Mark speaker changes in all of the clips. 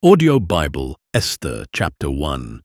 Speaker 1: Audio Bible, Esther, Chapter 1.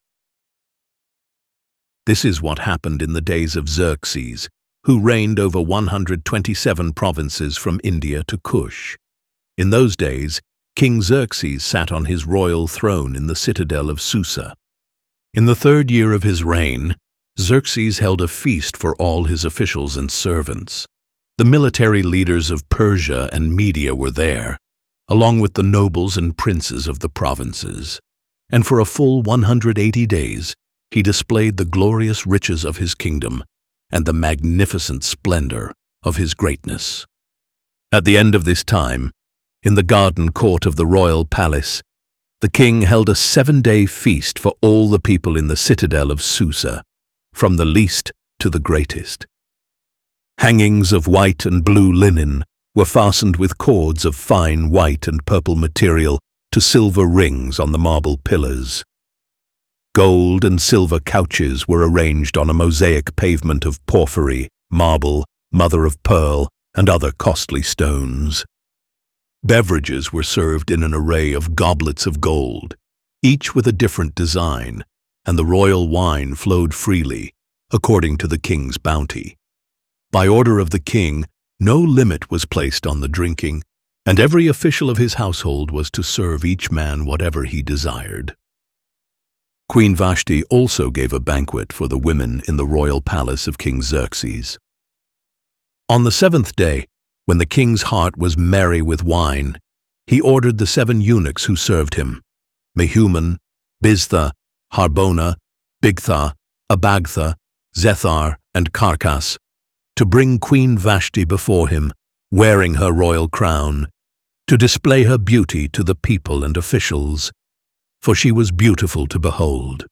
Speaker 1: This is what happened in the days of Xerxes, who reigned over 127 provinces from India to Cush. In those days, King Xerxes sat on his royal throne in the citadel of Susa. In the 3rd year of his reign, Xerxes held a feast for all his officials and servants. The military leaders of Persia and Media were there, along with the nobles and princes of the provinces. And for a full 180 days, he displayed the glorious riches of his kingdom and the magnificent splendor of his greatness. At the end of this time, in the garden court of the royal palace, the king held a 7-day feast for all the people in the citadel of Susa, from the least to the greatest. Hangings of white and blue linen were fastened with cords of fine white and purple material to silver rings on the marble pillars. Gold and silver couches were arranged on a mosaic pavement of porphyry, marble, mother of pearl, and other costly stones. Beverages were served in an array of goblets of gold, each with a different design, and the royal wine flowed freely, according to the king's bounty. By order of the king, no limit was placed on the drinking, and every official of his household was to serve each man whatever he desired. Queen Vashti also gave a banquet for the women in the royal palace of King Xerxes. On the 7th day, when the king's heart was merry with wine, he ordered the 7 eunuchs who served him, Mehuman, Biztha, Harbona, Bigtha, Abagtha, Zethar, and Carkas, to bring Queen Vashti before him, wearing her royal crown, to display her beauty to the people and officials, for she was beautiful to behold.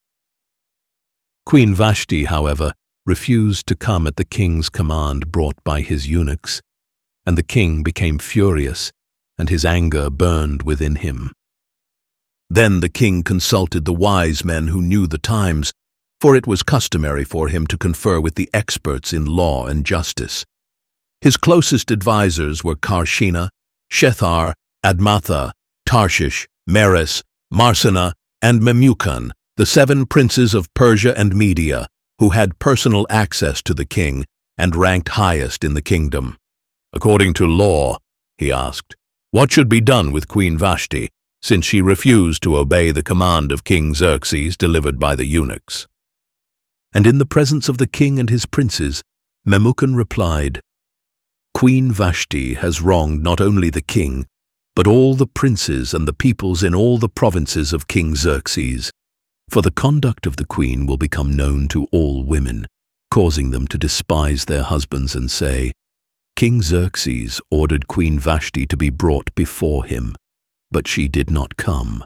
Speaker 1: Queen Vashti, however, refused to come at the king's command brought by his eunuchs, and the king became furious, and his anger burned within him. Then the king consulted the wise men who knew the times, for it was customary for him to confer with the experts in law and justice. His closest advisers were Karshina, Shethar, Admatha, Tarshish, Meres, Marsena, and Memucan, the 7 princes of Persia and Media, who had personal access to the king and ranked highest in the kingdom. According to law, he asked, what should be done with Queen Vashti, since she refused to obey the command of King Xerxes delivered by the eunuchs? And in the presence of the king and his princes, Memucan replied, Queen Vashti has wronged not only the king, but all the princes and the peoples in all the provinces of King Xerxes, for the conduct of the queen will become known to all women, causing them to despise their husbands and say, King Xerxes ordered Queen Vashti to be brought before him, but she did not come.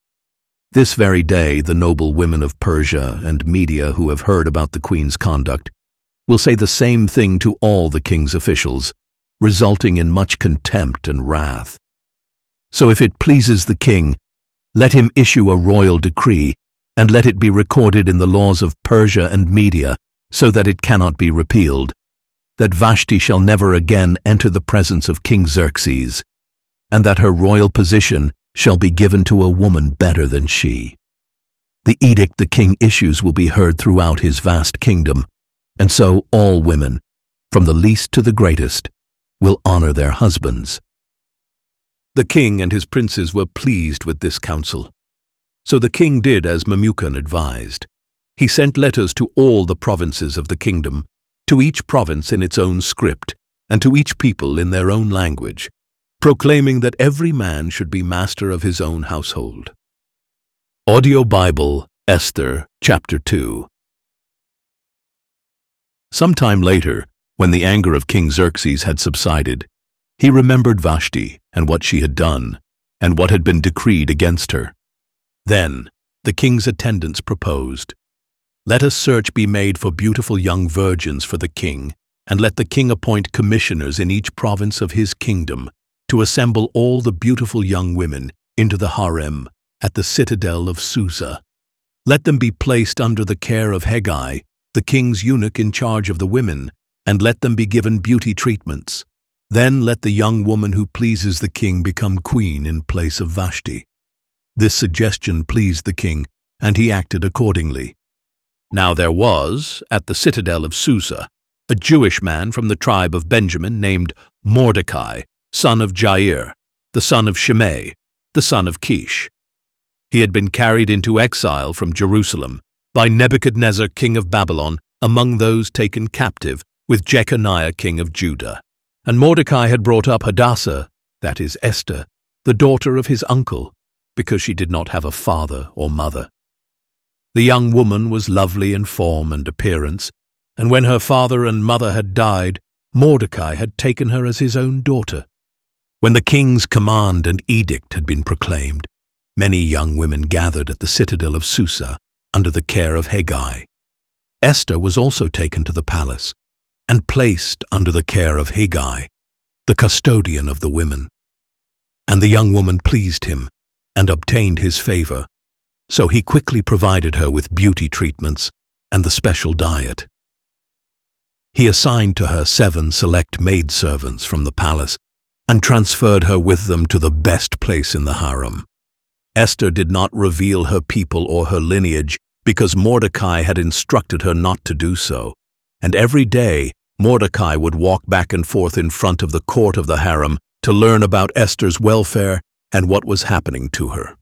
Speaker 1: This very day the noble women of Persia and Media who have heard about the queen's conduct will say the same thing to all the king's officials, resulting in much contempt and wrath. So if it pleases the king, let him issue a royal decree, and let it be recorded in the laws of Persia and Media, so that it cannot be repealed, that Vashti shall never again enter the presence of King Xerxes, and that her royal position shall be given to a woman better than she. The edict the king issues will be heard throughout his vast kingdom, and so all women, from the least to the greatest, will honor their husbands. The king and his princes were pleased with this counsel. So the king did as Memucan advised. He sent letters to all the provinces of the kingdom, to each province in its own script, and to each people in their own language, proclaiming that every man should be master of his own household. Audio Bible, Esther, Chapter 2. Some time later, when the anger of King Xerxes had subsided, he remembered Vashti and what she had done, and what had been decreed against her. Then the king's attendants proposed, let a search be made for beautiful young virgins for the king, and let the king appoint commissioners in each province of his kingdom to assemble all the beautiful young women into the harem at the citadel of Susa. Let them be placed under the care of Hegai, the king's eunuch in charge of the women, and let them be given beauty treatments. Then let the young woman who pleases the king become queen in place of Vashti. This suggestion pleased the king, and he acted accordingly. Now there was, at the citadel of Susa, a Jewish man from the tribe of Benjamin named Mordecai, son of Jair, the son of Shimei, the son of Kish. He had been carried into exile from Jerusalem by Nebuchadnezzar, king of Babylon, among those taken captive with Jeconiah, king of Judah. And Mordecai had brought up Hadassah, that is Esther, the daughter of his uncle, because she did not have a father or mother. The young woman was lovely in form and appearance, and when her father and mother had died, Mordecai had taken her as his own daughter. When the king's command and edict had been proclaimed, many young women gathered at the citadel of Susa under the care of Hegai. Esther was also taken to the palace and placed under the care of Hegai, the custodian of the women. And the young woman pleased him and obtained his favor, so he quickly provided her with beauty treatments and the special diet. He assigned to her 7 select maidservants from the palace and transferred her with them to the best place in the harem. Esther did not reveal her people or her lineage because Mordecai had instructed her not to do so, and every day Mordecai would walk back and forth in front of the court of the harem to learn about Esther's welfare and what was happening to her.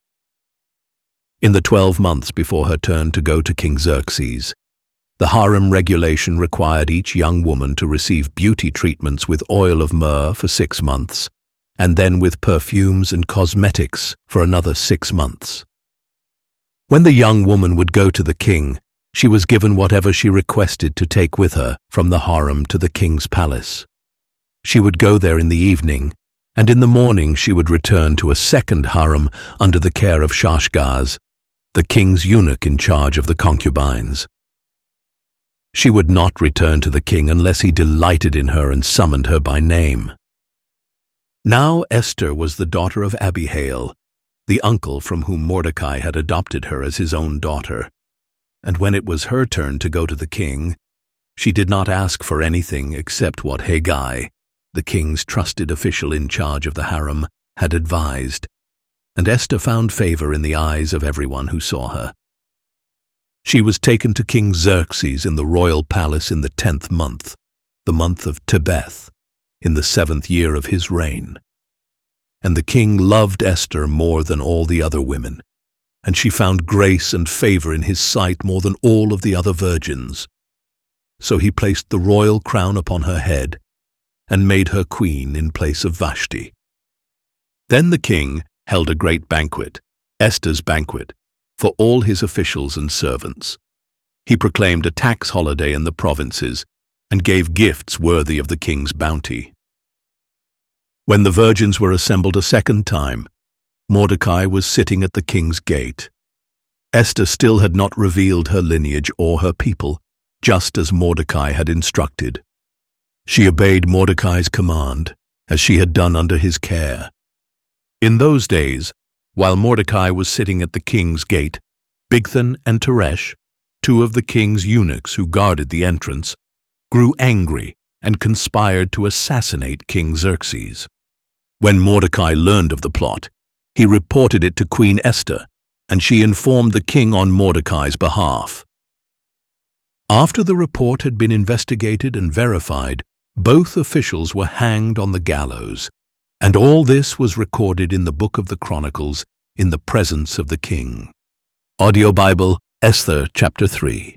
Speaker 1: In the 12 months before her turn to go to King Xerxes, the harem regulation required each young woman to receive beauty treatments with oil of myrrh for 6 months, and then with perfumes and cosmetics for another 6 months. When the young woman would go to the king, she was given whatever she requested to take with her from the harem to the king's palace. She would go there in the evening, and in the morning she would return to a second harem under the care of Shashgaz, the king's eunuch in charge of the concubines. She would not return to the king unless he delighted in her and summoned her by name. Now Esther was the daughter of Abihail, the uncle from whom Mordecai had adopted her as his own daughter, and when it was her turn to go to the king, she did not ask for anything except what Hegai, the king's trusted official in charge of the harem, had advised, and Esther found favor in the eyes of everyone who saw her. She was taken to King Xerxes in the royal palace in the 10th month, the month of Tebeth, in the 7th year of his reign. And the king loved Esther more than all the other women, and she found grace and favor in his sight more than all of the other virgins. So he placed the royal crown upon her head and made her queen in place of Vashti. Then the king held a great banquet, Esther's banquet, for all his officials and servants. He proclaimed a tax holiday in the provinces and gave gifts worthy of the king's bounty. When the virgins were assembled a second time, Mordecai was sitting at the king's gate. Esther still had not revealed her lineage or her people, just as Mordecai had instructed. She obeyed Mordecai's command, as she had done under his care. In those days, while Mordecai was sitting at the king's gate, Bigthan and Teresh, 2 of the king's eunuchs who guarded the entrance, grew angry and conspired to assassinate King Xerxes. When Mordecai learned of the plot, he reported it to Queen Esther, and she informed the king on Mordecai's behalf. After the report had been investigated and verified, both officials were hanged on the gallows, and all this was recorded in the Book of the Chronicles in the presence of the king. Audio Bible, Esther chapter 3.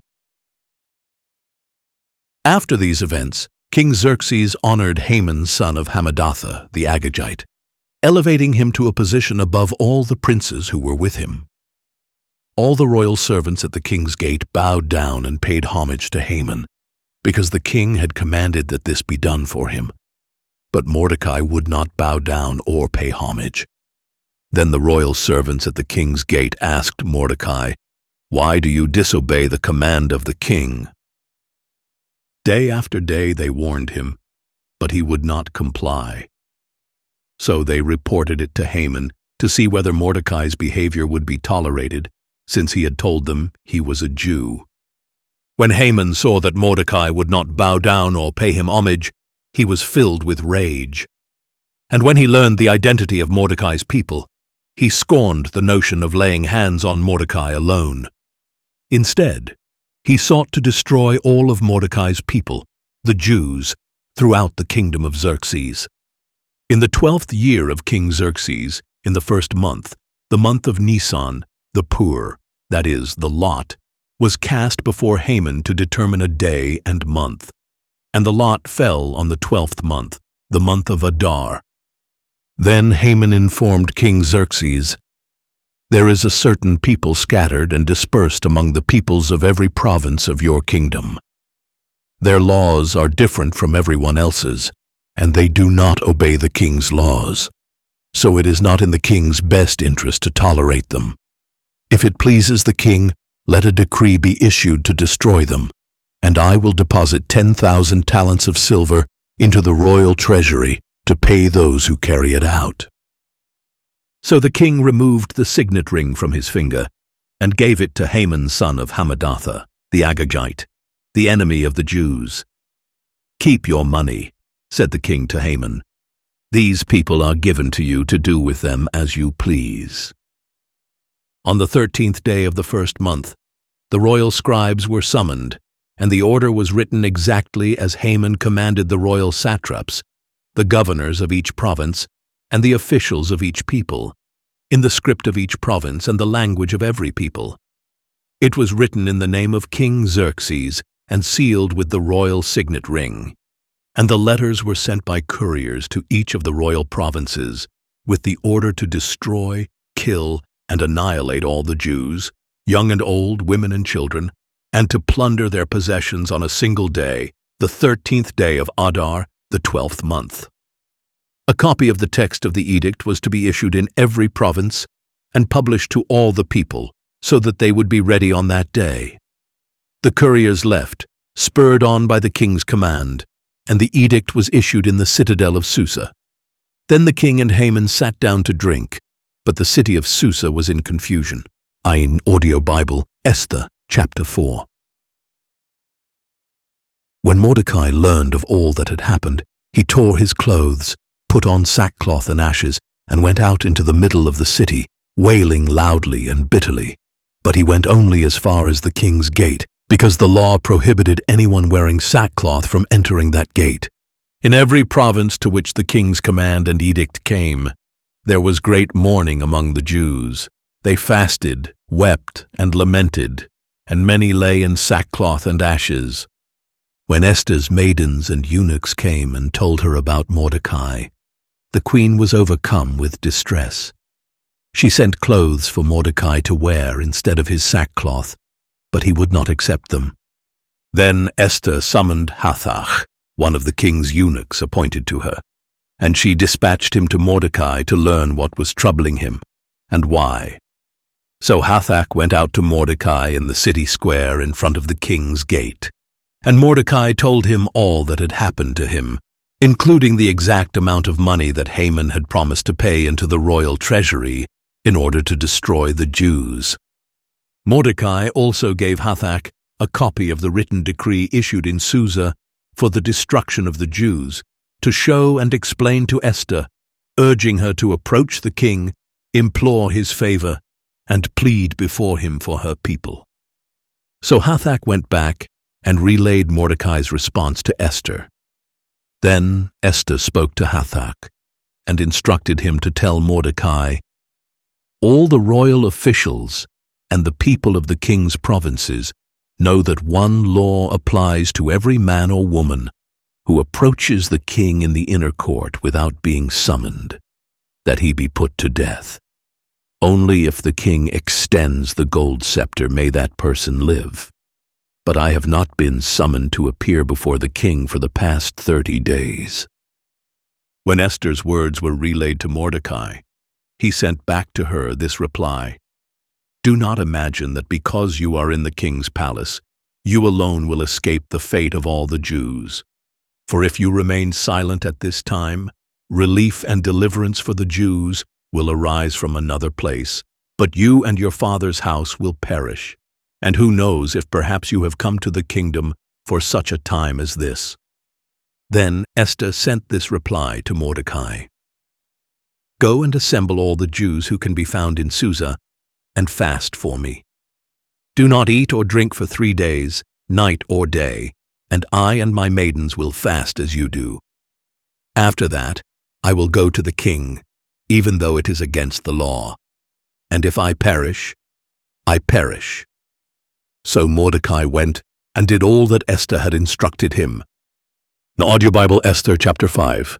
Speaker 1: After these events, King Xerxes honored Haman, son of Hammedatha, the Agagite, elevating him to a position above all the princes who were with him. All the royal servants at the king's gate bowed down and paid homage to Haman, because the king had commanded that this be done for him. But Mordecai would not bow down or pay homage. Then the royal servants at the king's gate asked Mordecai, "Why do you disobey the command of the king?" Day after day they warned him, but he would not comply. So they reported it to Haman to see whether Mordecai's behavior would be tolerated, since he had told them he was a Jew. When Haman saw that Mordecai would not bow down or pay him homage, he was filled with rage. And when he learned the identity of Mordecai's people, He scorned the notion of laying hands on Mordecai alone. Instead, he sought to destroy all of Mordecai's people, the Jews, throughout the kingdom of Xerxes. In the 12th year of King Xerxes, in the first month, the month of Nisan, the Pur, that is, the lot, was cast before Haman to determine a day and month. And the lot fell on the 12th month, the month of Adar. Then Haman informed King Xerxes, "There is a certain people scattered and dispersed among the peoples of every province of your kingdom. Their laws are different from everyone else's, and they do not obey the king's laws. So it is not in the king's best interest to tolerate them. If it pleases the king, let a decree be issued to destroy them, and I will deposit 10,000 talents of silver into the royal treasury to pay those who carry it out." So the king removed the signet ring from his finger and gave it to Haman son of Hammedatha, the Agagite, the enemy of the Jews. "Keep your money," said the king to Haman. "These people are given to you to do with them as you please." On the 13th day of the first month, the royal scribes were summoned, and the order was written exactly as Haman commanded the royal satraps, the governors of each province, and the officials of each people, in the script of each province and the language of every people. It was written in the name of King Xerxes and sealed with the royal signet ring. And the letters were sent by couriers to each of the royal provinces, with the order to destroy, kill, and annihilate all the Jews, young and old, women and children, and to plunder their possessions on a single day, the 13th day of Adar, the 12th month. A copy of the text of the edict was to be issued in every province and published to all the people, so that they would be ready on that day. The couriers left, spurred on by the king's command, and the edict was issued in the citadel of Susa. Then the king and Haman sat down to drink, but the city of Susa was in confusion. In Audio Bible, Esther, chapter 4. When Mordecai learned of all that had happened, he tore his clothes, put on sackcloth and ashes, and went out into the middle of the city, wailing loudly and bitterly. But he went only as far as the king's gate, because the law prohibited anyone wearing sackcloth from entering that gate. In every province to which the king's command and edict came, there was great mourning among the Jews. They fasted, wept, and lamented, and many lay in sackcloth and ashes. When Esther's maidens and eunuchs came and told her about Mordecai, the queen was overcome with distress. She sent clothes for Mordecai to wear instead of his sackcloth, but he would not accept them. Then Esther summoned Hathach, one of the king's eunuchs appointed to her, and she dispatched him to Mordecai to learn what was troubling him, and why. So Hathach went out to Mordecai in the city square in front of the king's gate, and Mordecai told him all that had happened to him, including the exact amount of money that Haman had promised to pay into the royal treasury in order to destroy the Jews. Mordecai also gave Hathach a copy of the written decree issued in Susa for the destruction of the Jews, to show and explain to Esther, urging her to approach the king, implore his favor, and plead before him for her people. So Hathach went back and relayed Mordecai's response to Esther. Then Esther spoke to Hathach and instructed him to tell Mordecai, "All the royal officials and the people of the king's provinces know that one law applies to every man or woman who approaches the king in the inner court without being summoned, that he be put to death. Only if the king extends the gold scepter may that person live. But I have not been summoned to appear before the king for the past 30 days. When Esther's words were relayed to Mordecai, he sent back to her this reply, "Do not imagine that because you are in the king's palace, you alone will escape the fate of all the Jews. For if you remain silent at this time, relief and deliverance for the Jews will arise from another place, but you and your father's house will perish. And who knows if perhaps you have come to the kingdom for such a time as this." Then Esther sent this reply to Mordecai, Go and assemble all the Jews who can be found in Susa, and fast for me. Do not eat or drink for 3 days, night or day, and I and my maidens will fast as you do. After that, I will go to the king, even though it is against the law. And if I perish, I perish." So Mordecai went and did all that Esther had instructed him. The Audio Bible, Esther chapter 5.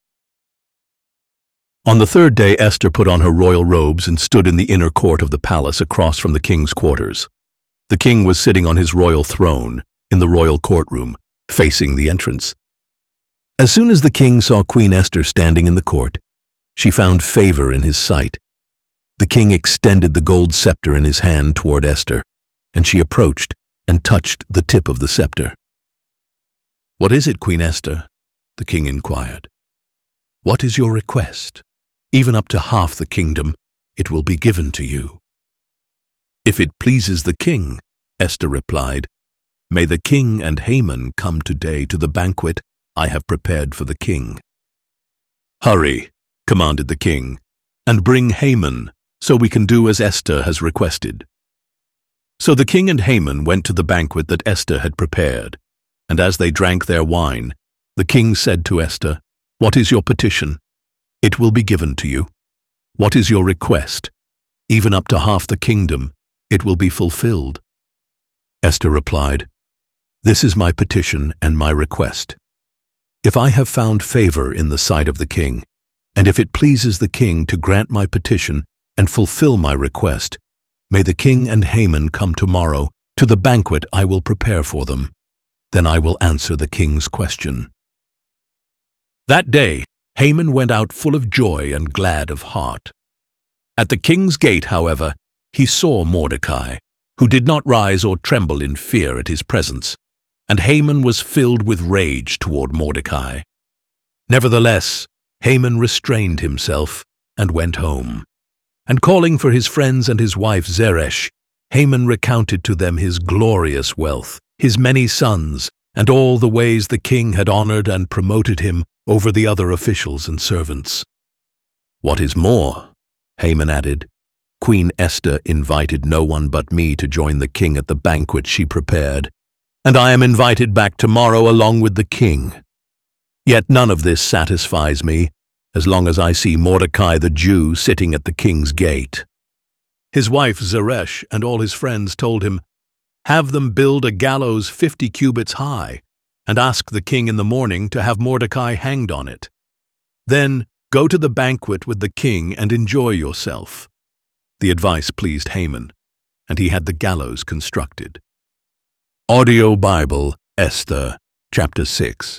Speaker 1: On the 3rd day, Esther put on her royal robes and stood in the inner court of the palace across from the king's quarters. The king was sitting on his royal throne in the royal courtroom, facing the entrance. As soon as the king saw Queen Esther standing in the court, she found favor in his sight. The king extended the gold scepter in his hand toward Esther, and she approached and touched the tip of the scepter. "What is it, Queen Esther?" the king inquired. "What is your request? Even up to half the kingdom, it will be given to you." "If it pleases the king," Esther replied, "may the king and Haman come today to the banquet I have prepared for the king." "Hurry," commanded the king, "and bring Haman, so we can do as Esther has requested." So the king and Haman went to the banquet that Esther had prepared, and as they drank their wine, the king said to Esther, "What is your petition? It will be given to you. What is your request? Even up to half the kingdom, it will be fulfilled." Esther replied, "This is my petition and my request. If I have found favor in the sight of the king, and if it pleases the king to grant my petition and fulfill my request, may the king and Haman come tomorrow to the banquet I will prepare for them. Then I will answer the king's question." That day, Haman went out full of joy and glad of heart. At the king's gate, however, he saw Mordecai, who did not rise or tremble in fear at his presence, and Haman was filled with rage toward Mordecai. Nevertheless, Haman restrained himself and went home. And calling for his friends and his wife Zeresh, Haman recounted to them his glorious wealth, his many sons, and all the ways the king had honored and promoted him over the other officials and servants. "What is more," Haman added, "Queen Esther invited no one but me to join the king at the banquet she prepared, and I am invited back tomorrow along with the king. Yet none of this satisfies me, as long as I see Mordecai the Jew sitting at the king's gate." His wife Zeresh and all his friends told him, "Have them build a gallows 50 cubits high, and ask the king in the morning to have Mordecai hanged on it. Then go to the banquet with the king and enjoy yourself." The advice pleased Haman, and he had the gallows constructed. Audio Bible, Esther, chapter 6.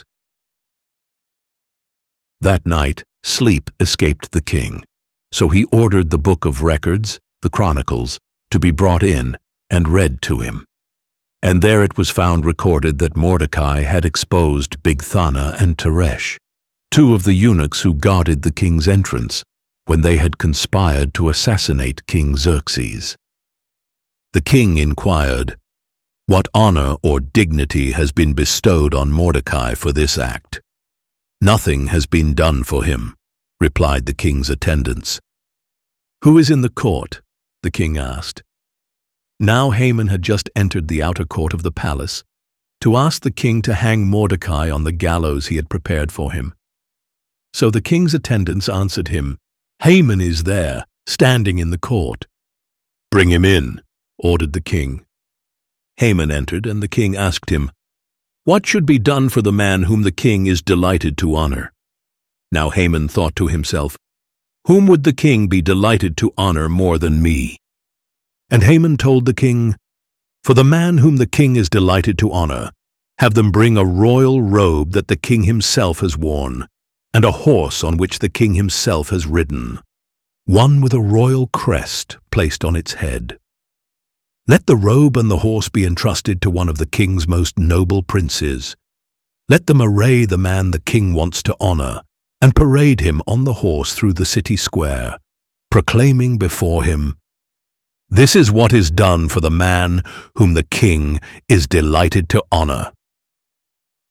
Speaker 1: That night, sleep escaped the king, so he ordered the book of records, the Chronicles, to be brought in and read to him. And there it was found recorded that Mordecai had exposed Bigthana and Teresh, 2 of the eunuchs who guarded the king's entrance, when they had conspired to assassinate King Xerxes. The king inquired, "What honor or dignity has been bestowed on Mordecai for this act?" "Nothing has been done for him," replied the king's attendants. "Who is in the court?" the king asked. Now Haman had just entered the outer court of the palace to ask the king to hang Mordecai on the gallows he had prepared for him. So the king's attendants answered him, "Haman is there, standing in the court." "Bring him in," ordered the king. Haman entered, and the king asked him, "What should be done for the man whom the king is delighted to honor?" Now Haman thought to himself, "Whom would the king be delighted to honor more than me?" And Haman told the king, "For the man whom the king is delighted to honor, have them bring a royal robe that the king himself has worn, and a horse on which the king himself has ridden, one with a royal crest placed on its head. Let the robe and the horse be entrusted to one of the king's most noble princes. Let them array the man the king wants to honor, and parade him on the horse through the city square, proclaiming before him, 'This is what is done for the man whom the king is delighted to honor.'"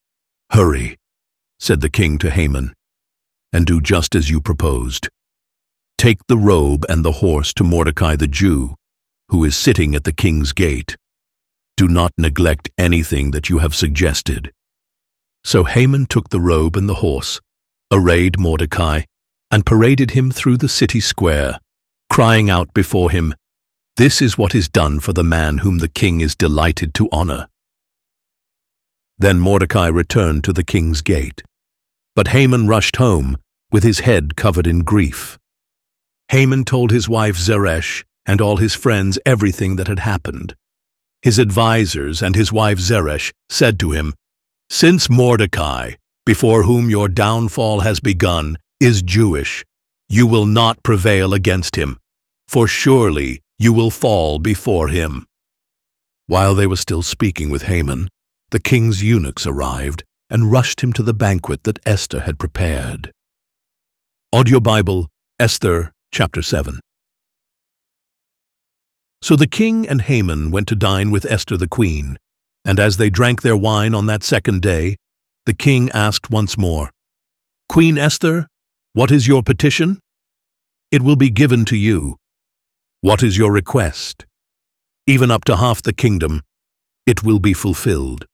Speaker 1: "Hurry," said the king to Haman, "and do just as you proposed. Take the robe and the horse to Mordecai the Jew, who is sitting at the king's gate. Do not neglect anything that you have suggested." So Haman took the robe and the horse, arrayed Mordecai, and paraded him through the city square, crying out before him, "This is what is done for the man whom the king is delighted to honor." Then Mordecai returned to the king's gate, but Haman rushed home with his head covered in grief. Haman told his wife Zeresh and all his friends everything that had happened. His advisers and his wife Zeresh said to him, "Since Mordecai, before whom your downfall has begun, is Jewish, you will not prevail against him, for surely you will fall before him." While they were still speaking with Haman, the king's eunuchs arrived and rushed him to the banquet that Esther had prepared. Audio Bible, Esther, chapter 7. So the king and Haman went to dine with Esther the queen, and as they drank their wine on that second day, the king asked once more, "Queen Esther, what is your petition? It will be given to you. What is your request? Even up to half the kingdom, it will be fulfilled."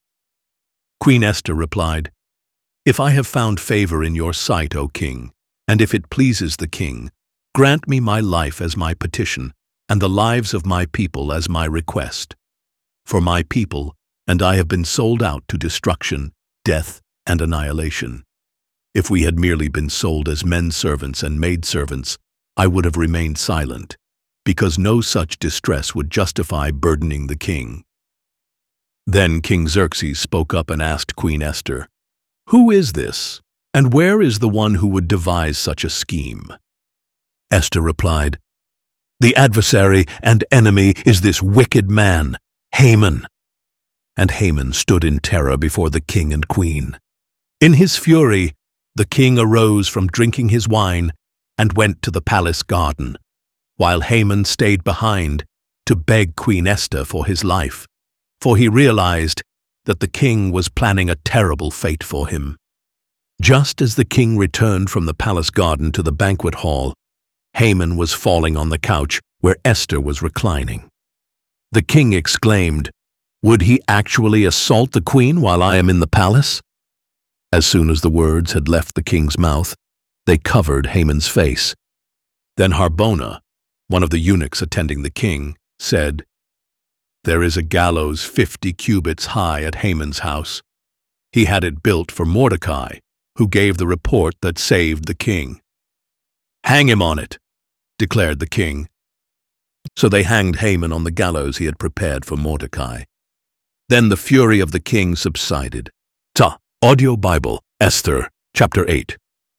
Speaker 1: Queen Esther replied, "If I have found favor in your sight, O king, and if it pleases the king, grant me my life as my petition, and the lives of my people as my request. For my people and I have been sold out to destruction, death, and annihilation. If we had merely been sold as men servants and maidservants, I would have remained silent, because no such distress would justify burdening the king." Then King Xerxes spoke up and asked Queen Esther, "Who is this, and where is the one who would devise such a scheme?" Esther replied, "The adversary and enemy is this wicked man, Haman." And Haman stood in terror before the king and queen. In his fury, the king arose from drinking his wine and went to the palace garden, while Haman stayed behind to beg Queen Esther for his life, for he realized that the king was planning a terrible fate for him. Just as the king returned from the palace garden to the banquet hall, Haman was falling on the couch where Esther was reclining. The king exclaimed, "Would he actually assault the queen while I am in the palace?" As soon as the words had left the king's mouth, they covered Haman's face. Then Harbona, one of the eunuchs attending the king, said, "There is a gallows 50 cubits high at Haman's house. He had it built for Mordecai, who gave the report that saved the king." "Hang him on it," declared the king. So they hanged Haman on the gallows he had prepared for Mordecai. Then the fury of the king subsided. Audio Bible, Esther, chapter 8.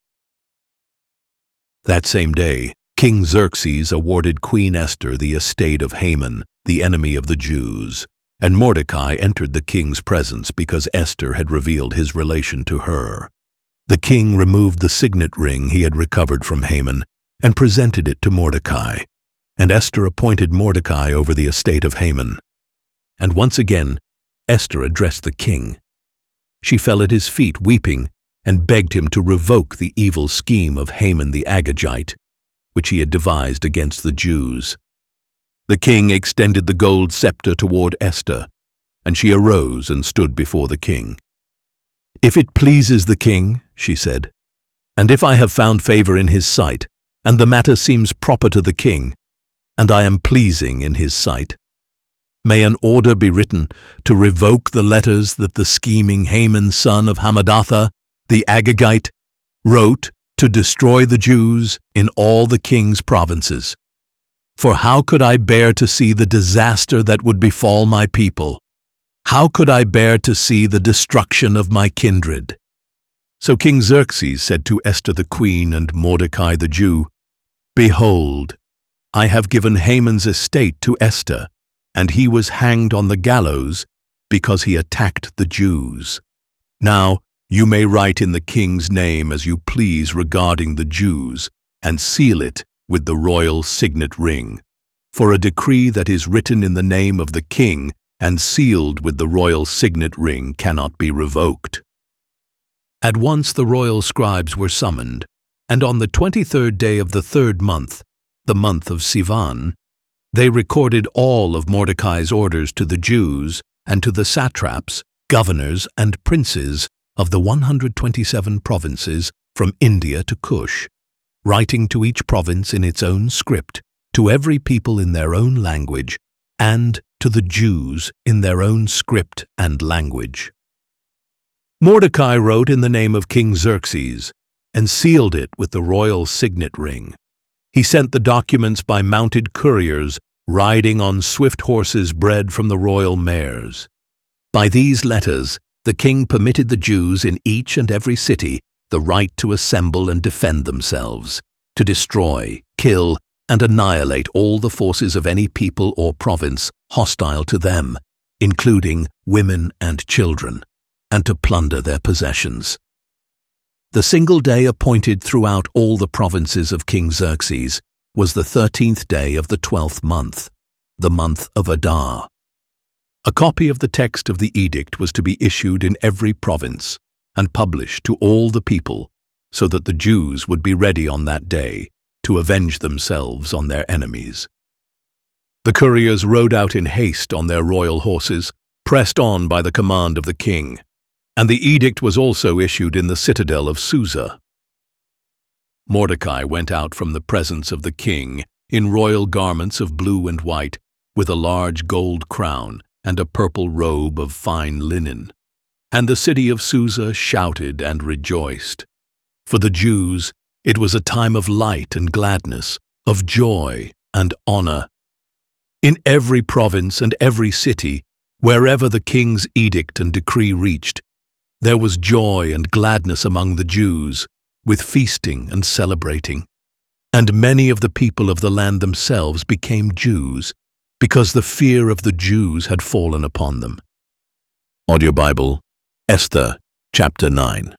Speaker 1: That same day, King Xerxes awarded Queen Esther the estate of Haman, the enemy of the Jews, and Mordecai entered the king's presence because Esther had revealed his relation to her. The king removed the signet ring he had recovered from Haman and presented it to Mordecai, and Esther appointed Mordecai over the estate of Haman. And once again, Esther addressed the king. She fell at his feet weeping and begged him to revoke the evil scheme of Haman the Agagite, which he had devised against the Jews. The king extended the gold scepter toward Esther, and she arose and stood before the king. "If it pleases the king," she said, "and if I have found favor in his sight, and the matter seems proper to the king, and I am pleasing in his sight, may an order be written to revoke the letters that the scheming Haman son of Hammedatha, the Agagite, wrote to destroy the Jews in all the king's provinces. For how could I bear to see the disaster that would befall my people? How could I bear to see the destruction of my kindred?" So King Xerxes said to Esther the queen and Mordecai the Jew, "Behold, I have given Haman's estate to Esther, and he was hanged on the gallows because he attacked the Jews. Now you may write in the king's name as you please regarding the Jews, and seal it with the royal signet ring. For a decree that is written in the name of the king and sealed with the royal signet ring cannot be revoked." At once the royal scribes were summoned, And on the 23rd day of the 3rd month, the month of Sivan, they recorded all of Mordecai's orders to the Jews and to the satraps, governors, and princes of the 127 provinces from India to Cush, writing to each province in its own script, to every people in their own language, and to the Jews in their own script and language. Mordecai wrote in the name of King Xerxes, and sealed it with the royal signet ring. He sent the documents by mounted couriers riding on swift horses bred from the royal mares. By these letters, the king permitted the Jews in each and every city the right to assemble and defend themselves, to destroy, kill, and annihilate all the forces of any people or province hostile to them, including women and children, and to plunder their possessions. The single day appointed throughout all the provinces of King Xerxes was the 13th day of the 12th month, the month of Adar. A copy of the text of the edict was to be issued in every province and published to all the people, so that the Jews would be ready on that day to avenge themselves on their enemies. The couriers rode out in haste on their royal horses, pressed on by the command of the king, and the edict was also issued in the citadel of Susa. Mordecai went out from the presence of the king in royal garments of blue and white, with a large gold crown and a purple robe of fine linen. And the city of Susa shouted and rejoiced. For the Jews, it was a time of light and gladness, of joy and honor. In every province and every city, wherever the king's edict and decree reached, there was joy and gladness among the Jews, with feasting and celebrating. And many of the people of the land themselves became Jews, because the fear of the Jews had fallen upon them. Audio Bible, Esther, chapter 9.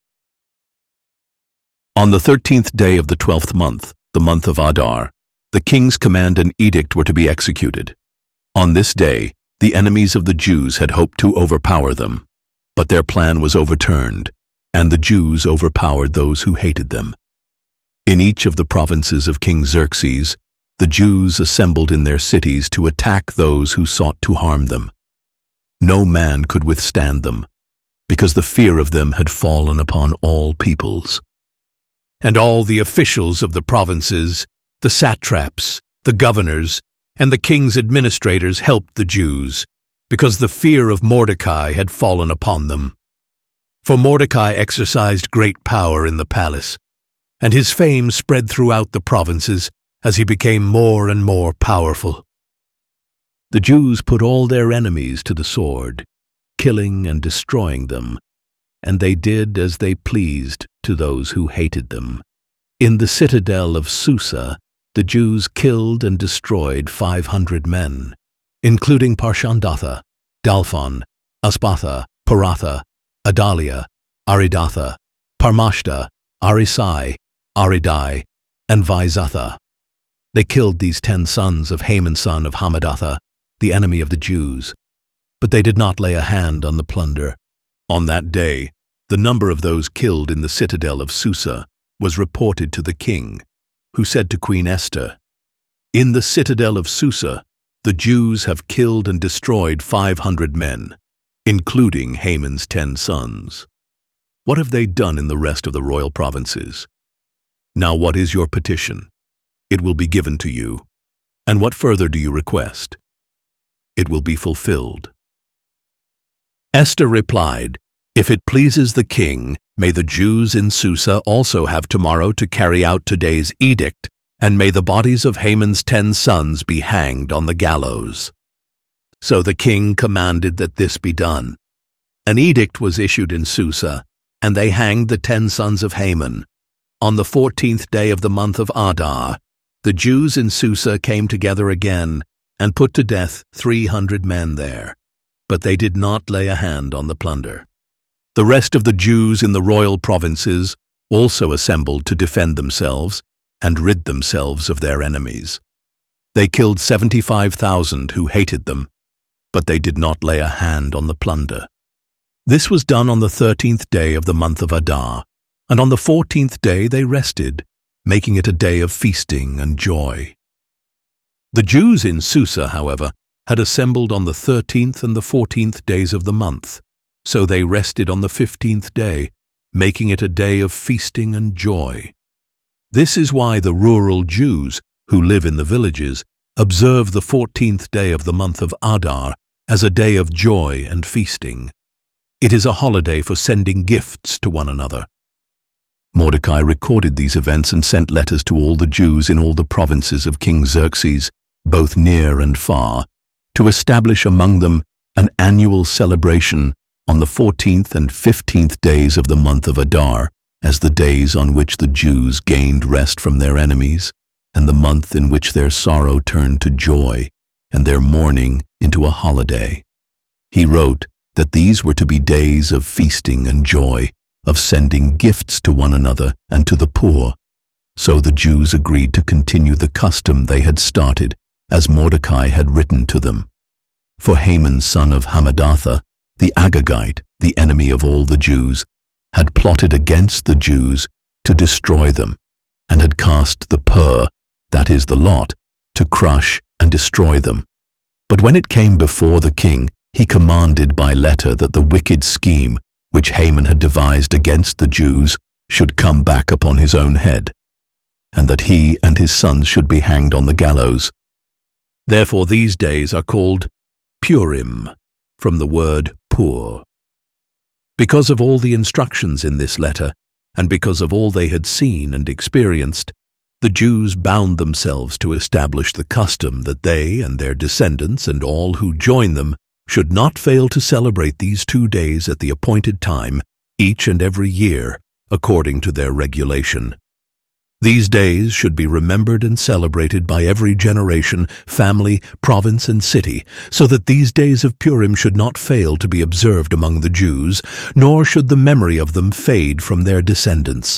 Speaker 1: On the 13th day of the 12th month, the month of Adar, the king's command and edict were to be executed. On this day, the enemies of the Jews had hoped to overpower them, but their plan was overturned, and the Jews overpowered those who hated them. In each of the provinces of King Xerxes, the Jews assembled in their cities to attack those who sought to harm them. No man could withstand them, because the fear of them had fallen upon all peoples. And all the officials of the provinces, the satraps, the governors, and the king's administrators helped the Jews, because the fear of Mordecai had fallen upon them. For Mordecai exercised great power in the palace, and his fame spread throughout the provinces as he became more and more powerful. The Jews put all their enemies to the sword, killing and destroying them, and they did as they pleased to those who hated them. In the citadel of Susa, the Jews killed and destroyed 500 men, including Parshandatha, Dalphon, Aspatha, Paratha, Adalia, Aridatha, Parmashta, Arisai, Aridai, and Vaizatha. They killed these 10 sons of Haman son of Hammedatha, the enemy of the Jews, but they did not lay a hand on the plunder. On that day, the number of those killed in the citadel of Susa was reported to the king, who said to Queen Esther, "In the citadel of Susa, the Jews have killed and destroyed 500 men, including Haman's 10 sons. What have they done in the rest of the royal provinces? Now what is your petition? It will be given to you. And what further do you request? It will be fulfilled." Esther replied, "If it pleases the king, may the Jews in Susa also have tomorrow to carry out today's edict, and may the bodies of Haman's 10 sons be hanged on the gallows." So the king commanded that this be done. An edict was issued in Susa, and they hanged the 10 sons of Haman. On the 14th day of the month of Adar, the Jews in Susa came together again and put to death 300 men there, but they did not lay a hand on the plunder. The rest of the Jews in the royal provinces also assembled to defend themselves and rid themselves of their enemies. They killed 75,000 who hated them, but they did not lay a hand on the plunder. This was done on the 13th day of the month of Adar, and on the 14th day they rested, making it a day of feasting and joy. The Jews in Susa, however, had assembled on the 13th and the 14th days of the month, so they rested on the 15th day, making it a day of feasting and joy. This is why the rural Jews, who live in the villages, observe the 14th day of the month of Adar as a day of joy and feasting. It is a holiday for sending gifts to one another. Mordecai recorded these events and sent letters to all the Jews in all the provinces of King Xerxes, both near and far, to establish among them an annual celebration on the 14th and 15th days of the month of Adar, as the days on which the Jews gained rest from their enemies, and the month in which their sorrow turned to joy, and their mourning into a holiday. He wrote that these were to be days of feasting and joy, of sending gifts to one another and to the poor. So the Jews agreed to continue the custom they had started, as Mordecai had written to them. For Haman, son of Hammedatha, the Agagite, the enemy of all the Jews, had plotted against the Jews to destroy them, and had cast the pur, that is the lot, to crush and destroy them. But when it came before the king, he commanded by letter that the wicked scheme which Haman had devised against the Jews should come back upon his own head, and that he and his sons should be hanged on the gallows. Therefore these days are called Purim, from the word pur. Because of all the instructions in this letter, and because of all they had seen and experienced, the Jews bound themselves to establish the custom that they and their descendants and all who join them should not fail to celebrate these 2 days at the appointed time, each and every year, according to their regulation. These days should be remembered and celebrated by every generation, family, province, and city, so that these days of Purim should not fail to be observed among the Jews, nor should the memory of them fade from their descendants.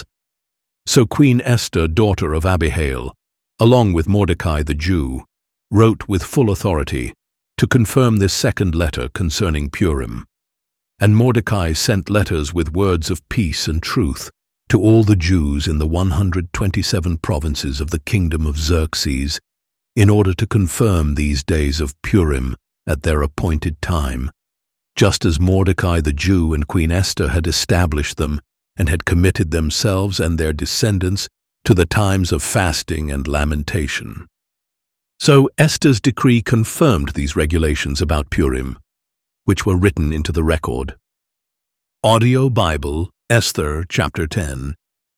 Speaker 1: So Queen Esther, daughter of Abihail, along with Mordecai the Jew, wrote with full authority to confirm this second letter concerning Purim. And Mordecai sent letters with words of peace and truth to all the Jews in the 127 provinces of the kingdom of Xerxes, in order to confirm these days of Purim at their appointed time, just as Mordecai the Jew and Queen Esther had established them and had committed themselves and their descendants to the times of fasting and lamentation. So Esther's decree confirmed these regulations about Purim, which were written into the record. Audio Bible, Esther chapter 10.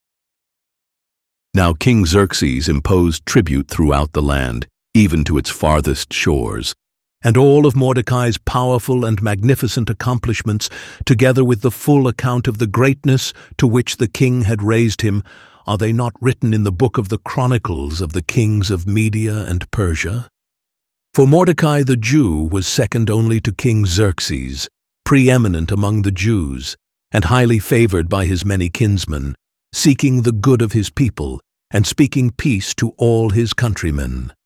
Speaker 1: Now King Xerxes imposed tribute throughout the land, even to its farthest shores, and all of Mordecai's powerful and magnificent accomplishments, together with the full account of the greatness to which the king had raised him, are they not written in the book of the Chronicles of the kings of Media and Persia? For Mordecai the Jew was second only to King Xerxes, preeminent among the Jews, and highly favored by his many kinsmen, seeking the good of his people and speaking peace to all his countrymen.